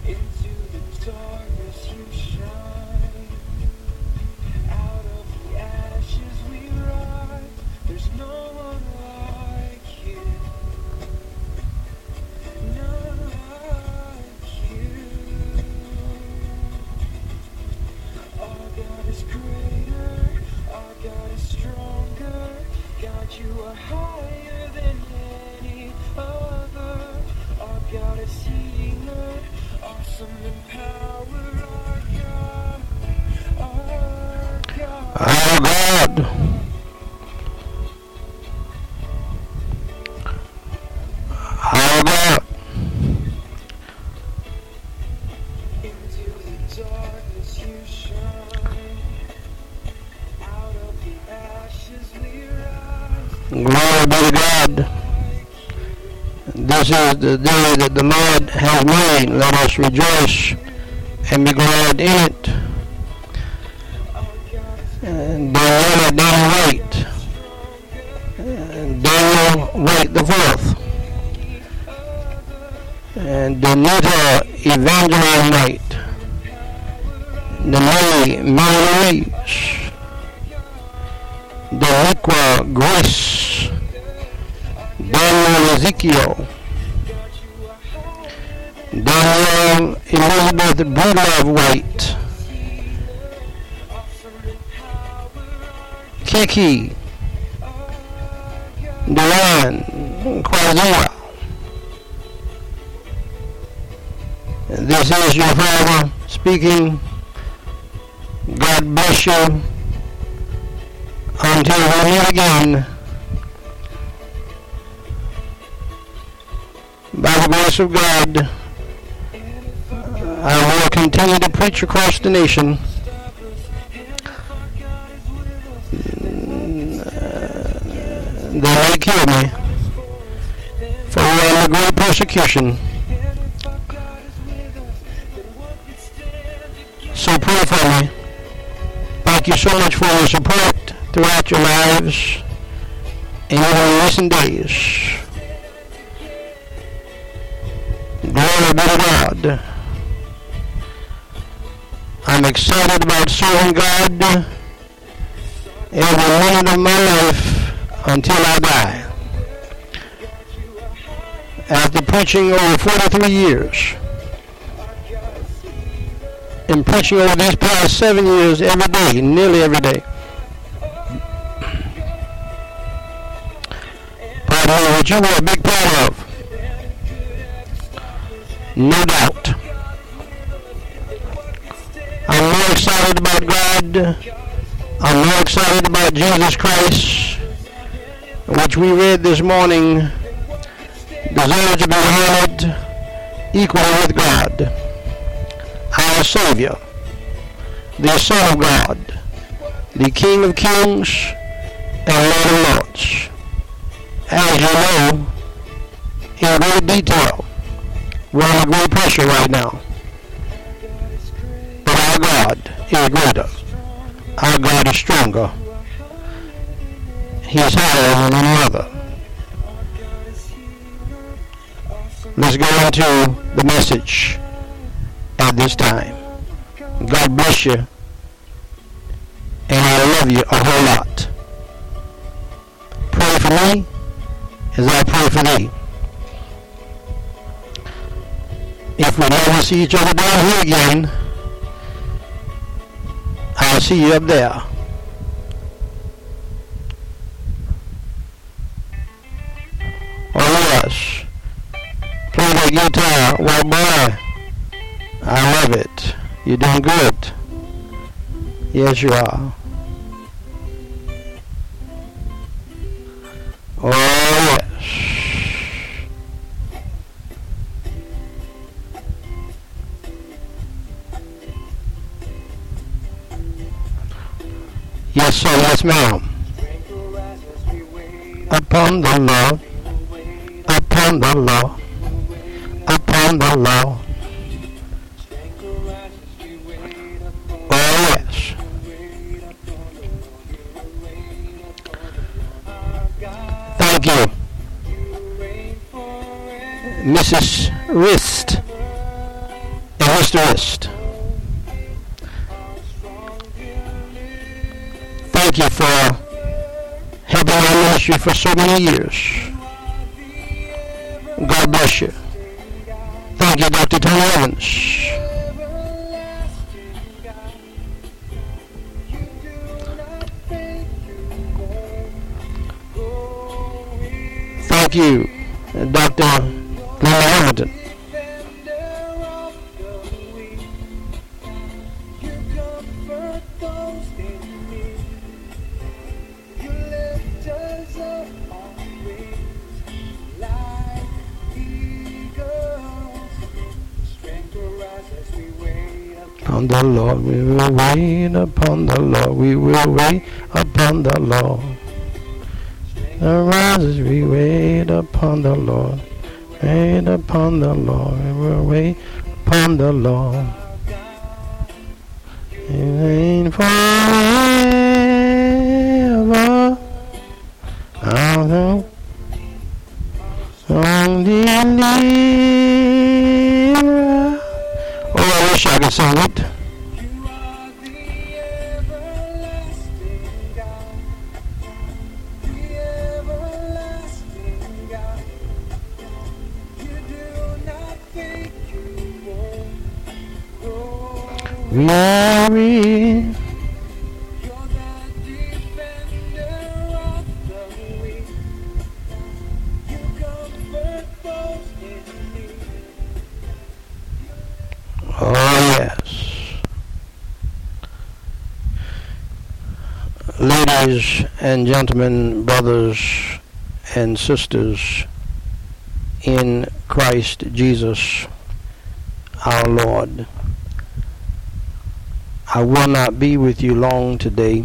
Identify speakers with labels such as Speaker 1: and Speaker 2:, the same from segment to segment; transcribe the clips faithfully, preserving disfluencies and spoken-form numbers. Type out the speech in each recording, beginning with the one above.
Speaker 1: Our God. Our God. Glory be to God. This is the day that the Lord has made. Let us rejoice and be glad in it. And Daniel, Daniel Waite. And Daniel Waite the fourth. And Danita Evangeline Waite. Denee Mary Louise. Daniqua Grace. Daniel Ezekiel. Daniel Elizabeth Breedlove Waite. Kiki, Dewan, Kwazia. This is your father speaking. God bless you until we meet again. By the grace of God, I will continue to preach across the nation. They may kill me, for we are in a great persecution. So pray for me. Thank you so much for your support throughout your lives and even in recent days. Glory be to God. I'm excited about serving God every minute of my life until I die. After preaching over forty-three years, and preaching over these past seven years every day, nearly every day, part of what you were a big part of, no doubt. I'm more excited about God. I'm more excited about Jesus Christ, which we read this morning, deserve to be honored equally with God, our Savior, the Son of God, the King of Kings and Lord of Lords. As you know, in great detail, we're under great pressure right now. But our God is greater. Our God is stronger. He is higher than any other. Let's go into the message at this time. God bless you, and I love you a whole lot. Pray for me as I pray for thee. If we never see each other down here again, I'll see you up there. Oh yes, play that guitar. Well boy, I love it. You're doing good. Yes you are. Oh yes. Yes sir, yes ma'am. Upon the Lord, upon the Lord, upon the Lord. Oh yes. Thank you, Missus Wrist Historist. Thank you for helping our ministry for so many years. God bless you. Thank you, Doctor Tony Evans. Thank you, Doctor Linda Hamilton. Upon the Lord we will wait, upon the Lord we will wait, upon the Lord. Arise as we wait upon the Lord, wait upon the Lord, we will wait upon the Lord. It ain't forever, I know, on the deliverer. Oh, I wish I could sing it. Glory. Oh, yes. Ladies and gentlemen, brothers and sisters in Christ Jesus our Lord, I will not be with you long today.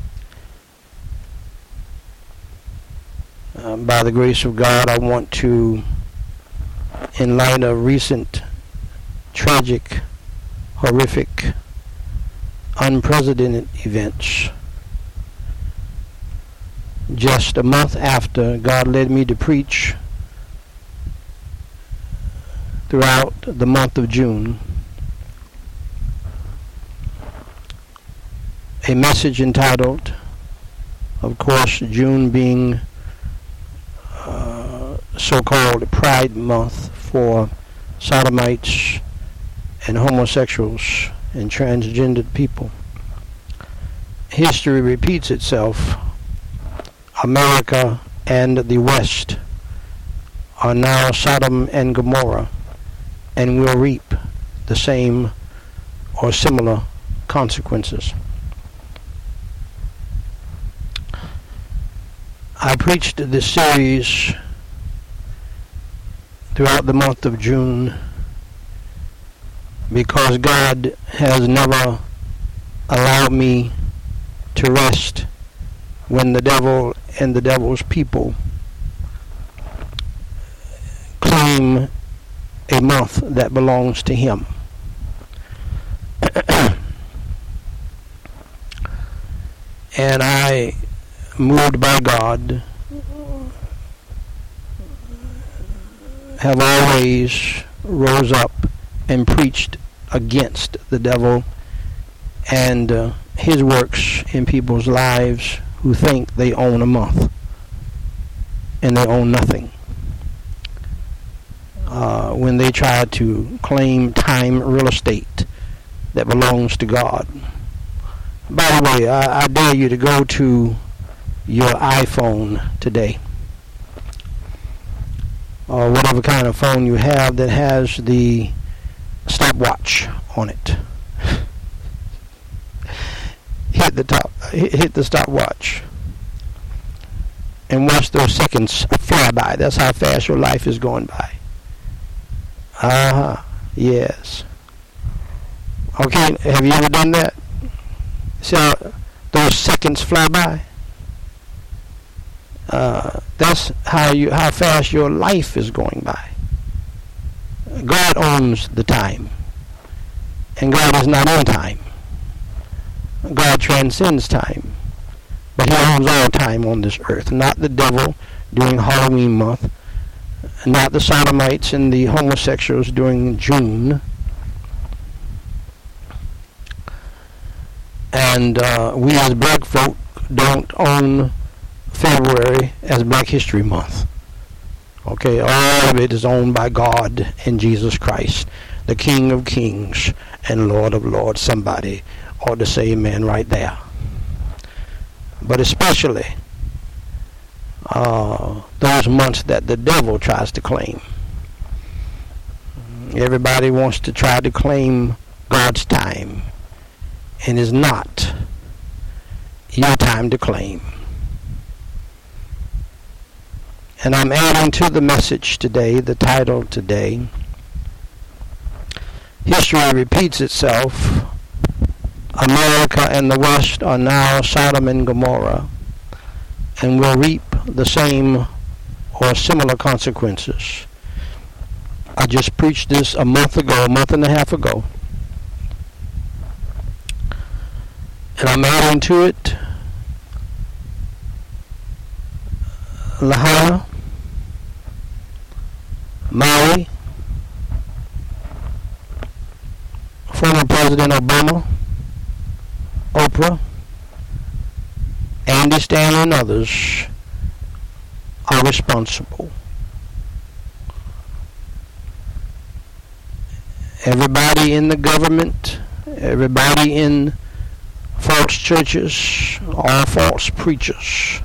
Speaker 1: Uh, by the grace of God, I want to, in light of recent tragic, horrific, unprecedented events, just a month after God led me to preach throughout the month of June, a message entitled, of course, June being uh, so-called Pride Month for sodomites and homosexuals and transgendered people. History repeats itself. America and the West are now Sodom and Gomorrah, and will reap the same or similar consequences. I preached this series throughout the month of June because God has never allowed me to rest when the devil and the devil's people claim a month that belongs to him. And I, moved by God, have always rose up and preached against the devil and uh, his works in people's lives who think they own a month and they own nothing. Uh, when they try to claim time real estate that belongs to God. By the way, I, I dare you to go to your iPhone today, or whatever kind of phone you have that has the stopwatch on it. Hit the top, hit the stopwatch, and watch those seconds fly by. That's how fast your life is going by. Uh-huh. Yes. Okay, have you ever done that? See how those seconds fly by? Uh, that's how you how fast your life is going by. God owns the time, and God is not in time. God transcends time, but he owns all time on this earth, not the devil during Halloween month, not the sodomites and the homosexuals during June, And uh, we as black folk don't own February as Black History Month. Okay, all of it is owned by God and Jesus Christ, the King of Kings and Lord of Lords. Somebody ought to say amen right there. But especially uh, those months that the devil tries to claim. Everybody wants to try to claim God's time, and it's not your time to claim. And I'm adding to the message today, the title today, History Repeats Itself. America and the West are now Sodom and Gomorrah, and will reap the same or similar consequences. I just preached this a month ago, a month and a half ago. And I'm adding to it Lahaina, Maui, former President Obama, Oprah, Andy Stanley, and others are responsible. Everybody in the government, everybody in false churches, all false preachers,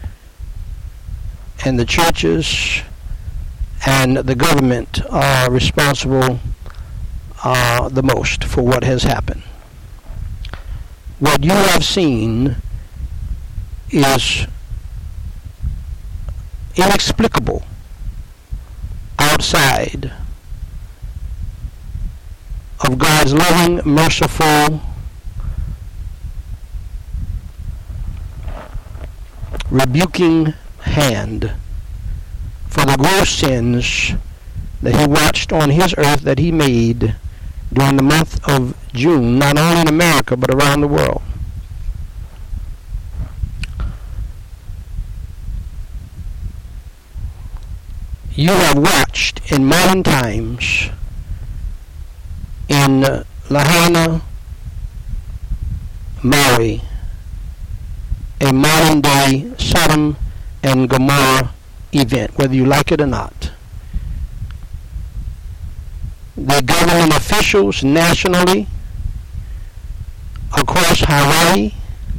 Speaker 1: and the churches and the government are responsible uh, the most for what has happened. What you have seen is inexplicable outside of God's loving, merciful, rebuking hand for the gross sins that he watched on his earth that he made during the month of June, not only in America but around the world. You have watched in modern times in uh, Lahaina, Maui, a modern day Sodom and Gomorrah event, whether you like it or not. The government officials nationally, across Hawaii,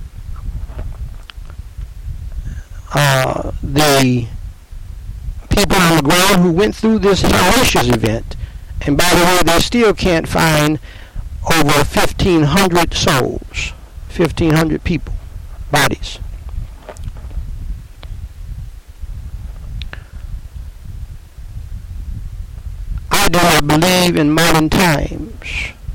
Speaker 1: uh, the people on the ground who went through this hellacious event, and by the way, they still can't find over fifteen hundred souls, fifteen hundred people, bodies. I do not believe in modern times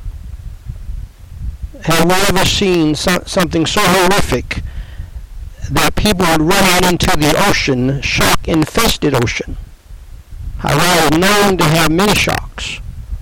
Speaker 1: have we ever seen so, something so horrific that people would run out into the ocean, shark-infested ocean. Hawaii is known to have many sharks.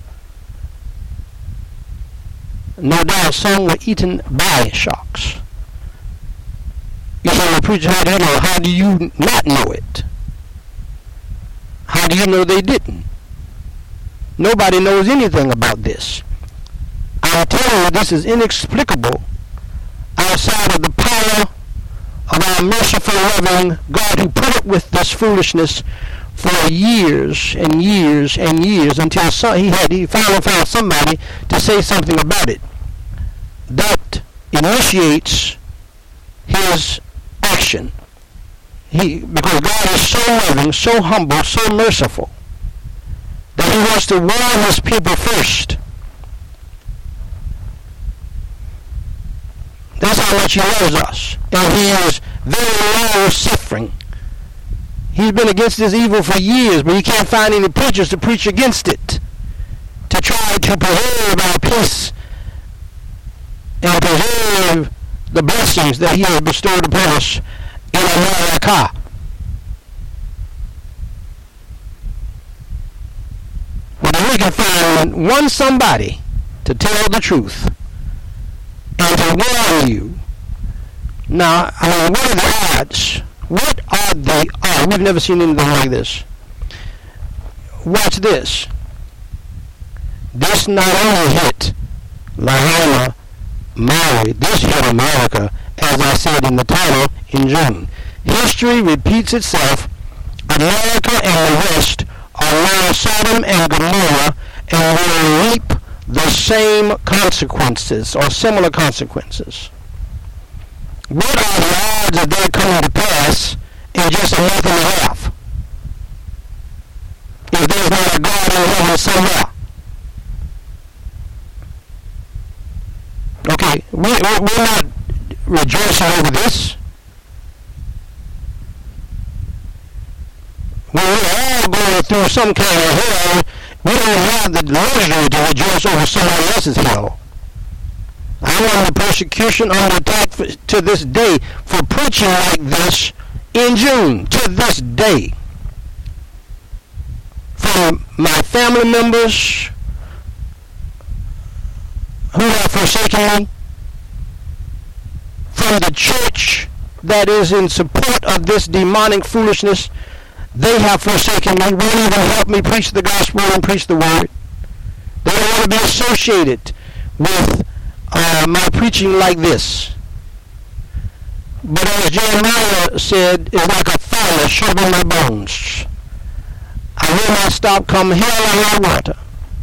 Speaker 1: No doubt some were eaten by sharks. You say, well, preacher, how do you know? How do you not know it? How do you know they didn't? Nobody knows anything about this. I'm telling you, this is inexplicable outside of the power of our merciful, loving God who put up with this foolishness for years and years and years until some, he had he finally found somebody to say something about it. That initiates his action. He because God is so loving, so humble, so merciful that he wants to warn his people first. That's how much he loves us. And he is very long suffering. He's been against this evil for years, but he can't find any preachers to preach against it, to try to preserve our peace and preserve the blessings that he has bestowed upon us in America. But if we can find one somebody to tell the truth and to warn you. Now, I mean, what are the odds? What are the odds? We've never seen anything like this. Watch this. This not only hit Lahaina, Maori, this here America, as I said in the title in June. History repeats itself. America and the West are now Sodom and Gomorrah and will reap the same consequences or similar consequences. What are the odds of that coming to pass in just a month and a half? If there's not a God in heaven somewhere. Okay, we, we're not rejoicing over this. When we're all going through some kind of hell, we don't have the luxury to rejoice over somebody else's hell. I'm under persecution, under attack for, to this day for preaching like this in June, to this day. From my family members who have forsaken me, from the church that is in support of this demonic foolishness, they have forsaken me, won't even help me preach the gospel and preach the word. They don't want to be associated with uh, my preaching like this. But as Jeremiah said, it's like a fire shut in my bones. I will not stop come hell or high water.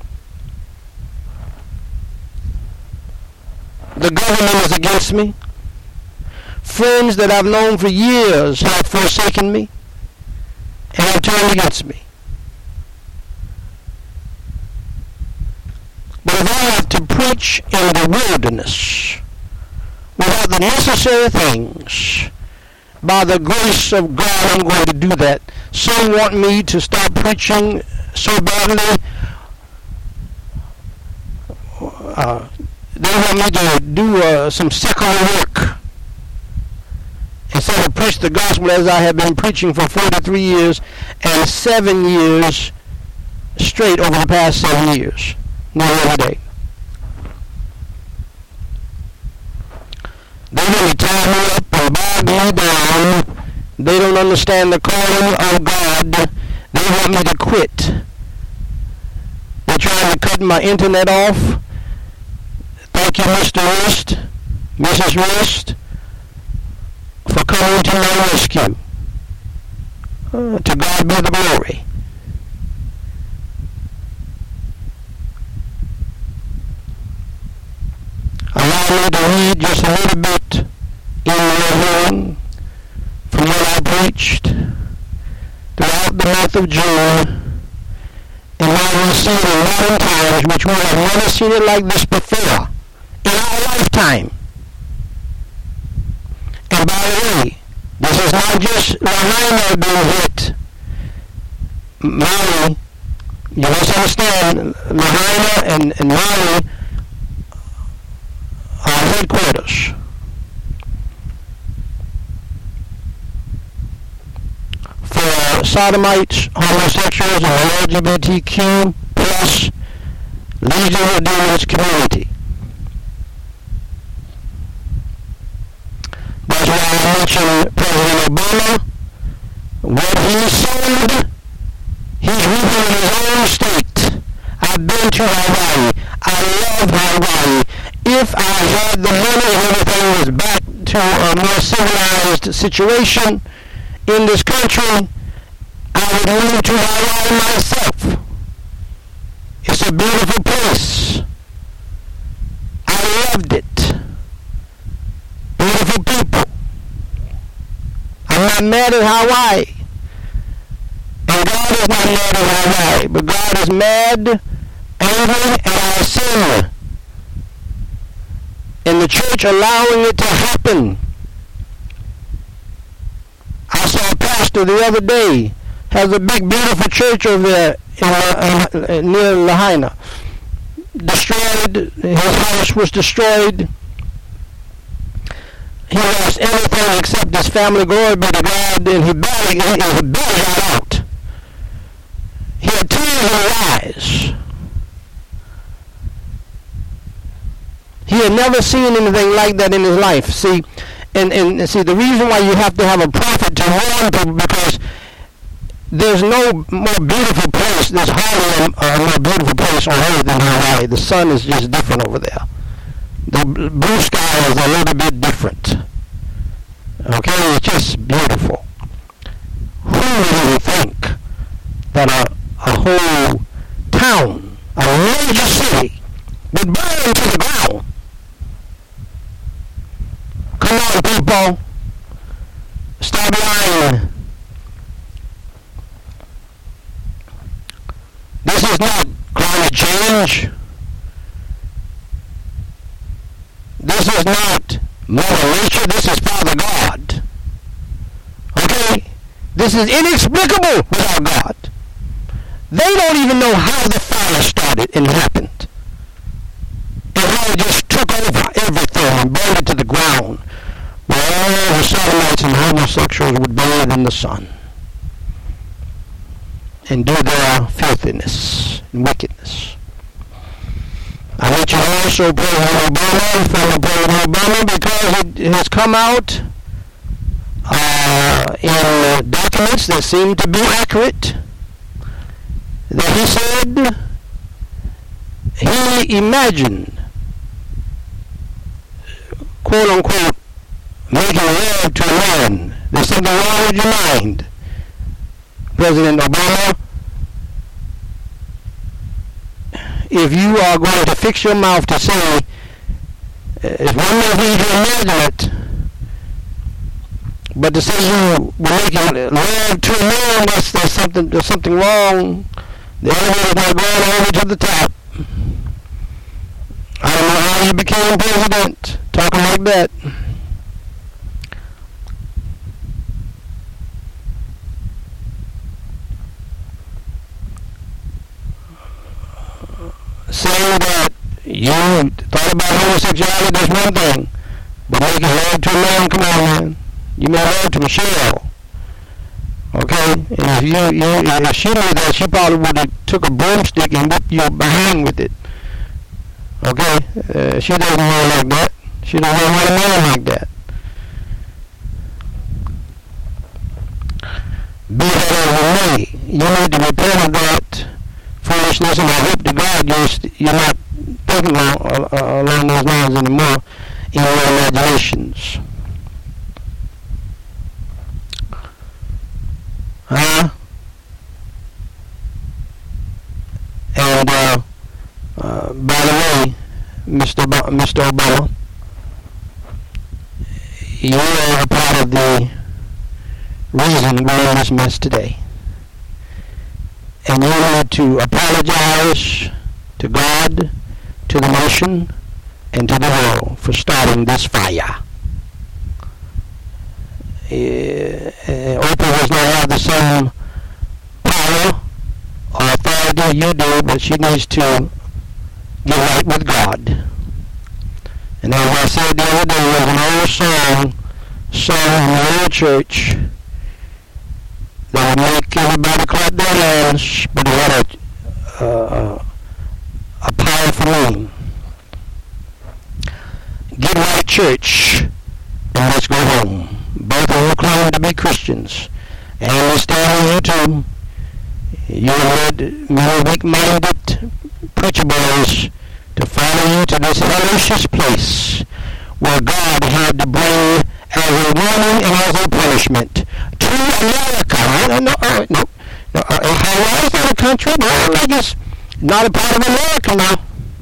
Speaker 1: The government is against me. Friends that I've known for years have forsaken me and have turned against me. But if I have to preach in the wilderness without the necessary things, by the grace of God, I'm going to do that. Some want me to stop preaching so badly. Uh, they want me to do uh, some secular work instead of preach the gospel as I have been preaching for forty-three years and seven years straight over the past seven years. Not every day. They really tie me up and bog me down. They don't understand the calling of God. They want me to quit. They're trying to cut my internet off. Thank you, Mister West, Missus West, for coming to my rescue. Uh, to God be the glory. Allow me to read just a little bit in your hearing from what I preached throughout the month of June. And I will see it in modern times, which we have never seen it like this before in our lifetime. And by the way, this is not just Lahaina being hit. Maui, you must understand, Lahaina and, and Maui are headquarters. For sodomites, homosexuals, and L G B T Q plus Legion of Demons community. That's why I mentioned President Obama. What he sowed, he's reaping in his own state. I've been to Hawaii. I love Hawaii. If I had the money and everything was back to a more civilized situation in this country, I would move to Hawaii myself. It's a beautiful place. I loved it. Beautiful people. I'm not mad at Hawaii. And God is not mad at Hawaii. But God is mad, angry at our sin. And the church allowing it to happen. I saw a pastor the other day, has a big beautiful church over there in, uh, uh, near Lahaina. Destroyed, his house was destroyed. He lost everything except his family, glory be to God, and he barely, he, he barely got out. He had tears in his eyes. He had never seen anything like that in his life. See, and, and see, the reason why you have to have a prophet to warn people, because there's no more beautiful place, there's hardly a, a more beautiful place on earth than Hawaii. The sun is just different over there. The blue sky is a little bit different. Okay, it's just beautiful. Who would think that a, a whole town, a major city, would burn to the ground? Come on, people. Stop lying. This is not climate change. This is not Mother Nature. This is Father God. Okay? This is inexplicable without God. They don't even know how the fire started and happened. And how it just took over everything and burned it to the ground. Where all the sodomites and homosexuals would bathe in the sun. And do their filthiness and wickedness. I want you to also President Obama, fellow President Obama, because it has come out uh, in uh, documents that seem to be accurate, that he said he imagined, quote unquote, making love to a man. There's something wrong with your mind, President Obama. If you are going to fix your mouth to say, it's one thing for you to imagine it, but to say you were making love to a man, that's, there's something, there's something wrong. The elevator's not going over to the top. I don't know how you became president, talking like that. Saying that you thought about homosexuality, that's one thing. But making love to a man, come on, man. You made love to Michelle. Okay? And if, you, you, if she knew that, she probably would have took a broomstick and whipped you behind with it. Okay? Uh, she doesn't want like that. She doesn't want a man like that. Be that as it may, you need to repent of that foolishness, and I hope to God you're, st- you're not thinking along, uh, along those lines anymore in your imaginations. Huh? And, uh, uh, by the way, Mister Ob- Mister Obama, you are a part of the reason we're in this mess today. And you need to apologize to God, to the nation, and to the world for starting this fire. Uh, Oprah does not have the same power or authority you do, but she needs to get right with God. And as I said the other day, there's an old song sung in the old church that would make everybody clap their hands, but it had a, uh, a powerful meaning. Get right, church, and let's go home. Both of you claim to be Christians, and we stand here too. You led many weak-minded preacher boys to follow you to this delicious place where God had to bring as a warning and as a punishment to America. No, no, uh, no, no uh, Hawaii is not a country. No, I guess not a part of America now.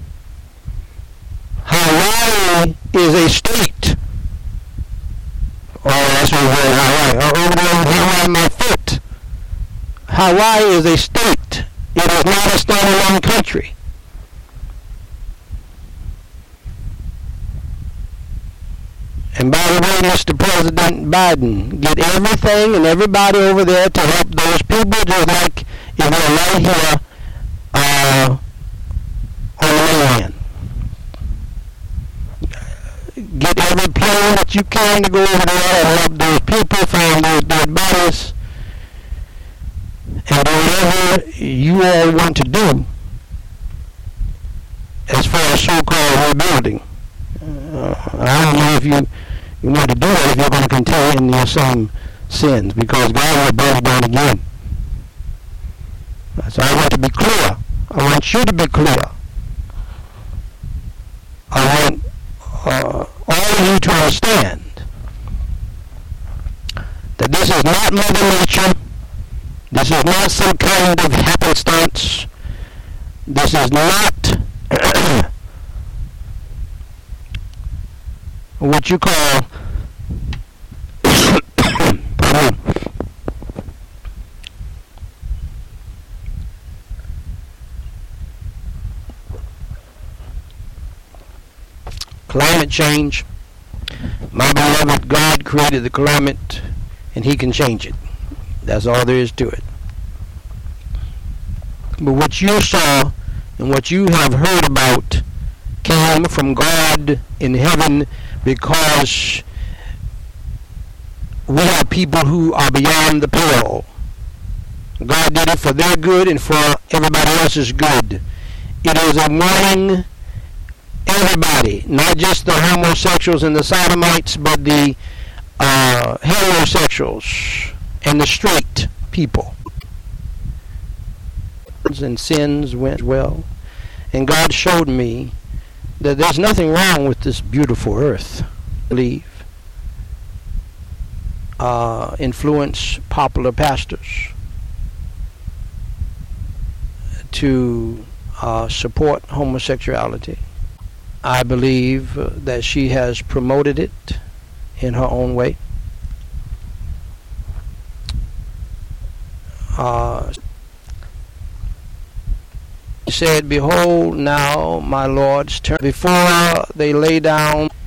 Speaker 1: Hawaii is a state. Oh, that's what we're Hawaii. Oh, over there, Hawaii, my foot. Hawaii is a state. It is not a standalone country. And by the way, Mister President Biden, get everything and everybody over there to help those people, just like if they're right here uh, on the mainland. Get every plane that you can to go over there and help those people find those dead bodies. And do whatever you all want to do as far as so-called rebuilding. Uh, I don't know if you, you want to do it if you're going to continue in your same sins, because God will burn it down again. So I want to be clear. I want you to be clear. I want understand that this is not Mother Nature. This is not some kind of happenstance. This is not what you call climate change. My beloved, God created the climate and he can change it. That's all there is to it. But what you saw and what you have heard about came from God in heaven, because we have people who are beyond the pale. God did it for their good and for everybody else's good. It is a warning. Everybody, not just the homosexuals and the sodomites, but the uh, heterosexuals and the straight people. And sins went well. And God showed me that there's nothing wrong with this beautiful earth. Believe, uh, influence popular pastors to uh, support homosexuality. I believe uh, that she has promoted it in her own way. Uh, he said, "Behold now, my lords, turn before they lay down